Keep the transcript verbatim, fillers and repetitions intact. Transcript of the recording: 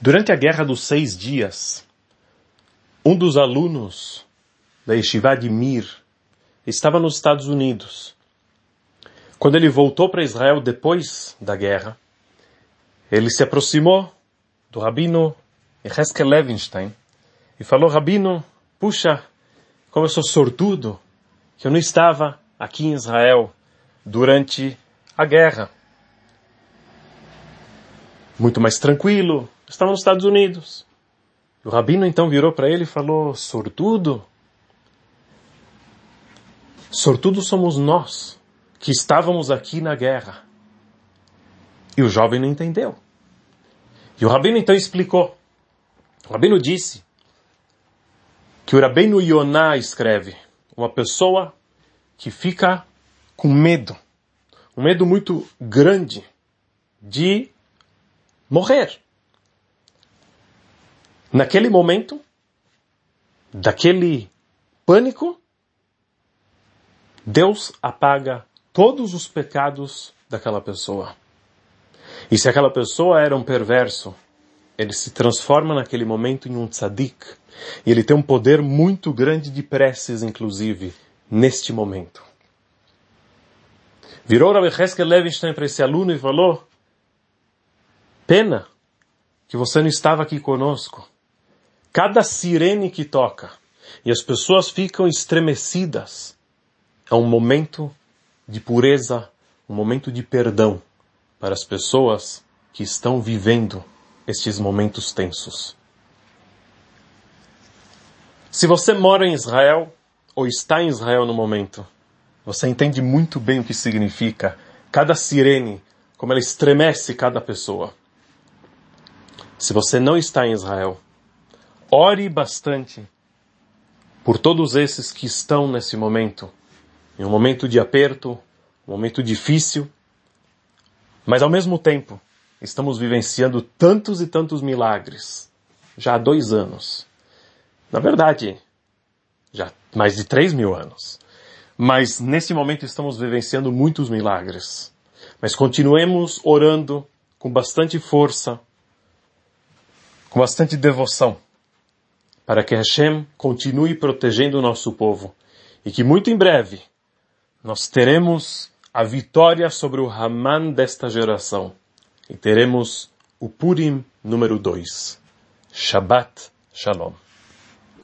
Durante a Guerra dos Seis Dias, um dos alunos da Yeshiva de Mir estava nos Estados Unidos. Quando ele voltou para Israel depois da guerra, ele se aproximou do Rabino Yecheskel Levinstein e falou: Rabino, puxa, como eu sou sortudo, que eu não estava aqui em Israel durante a guerra. Muito mais tranquilo, estava nos Estados Unidos. O Rabino então virou para ele e falou: sortudo? Sortudo somos nós, que estávamos aqui na guerra. E o jovem não entendeu. E o Rabino então explicou. O Rabino disse que o Rabbeinu Yonah escreve: uma pessoa que fica com medo, um medo muito grande de morrer. Naquele momento, daquele pânico, Deus apaga todos os pecados daquela pessoa. E se aquela pessoa era um perverso, ele se transforma naquele momento em um tzadik. E ele tem um poder muito grande de preces, inclusive, neste momento. Virou Rabbi Yecheskel Levinstein para esse aluno e falou: pena que você não estava aqui conosco. Cada sirene que toca e as pessoas ficam estremecidas, é um momento de pureza, um momento de perdão para as pessoas que estão vivendo estes momentos tensos. Se você mora em Israel ou está em Israel no momento, você entende muito bem o que significa cada sirene, como ela estremece cada pessoa. Se você não está em Israel, ore bastante por todos esses que estão nesse momento, em um momento de aperto, um momento difícil, mas ao mesmo tempo estamos vivenciando tantos e tantos milagres, já há dois anos. Na verdade, já mais de três mil anos. Mas nesse momento estamos vivenciando muitos milagres. Mas continuemos orando com bastante força, com bastante devoção, para que Hashem continue protegendo o nosso povo e que muito em breve nós teremos a vitória sobre o Haman desta geração e teremos o Purim número dois. Shabbat Shalom.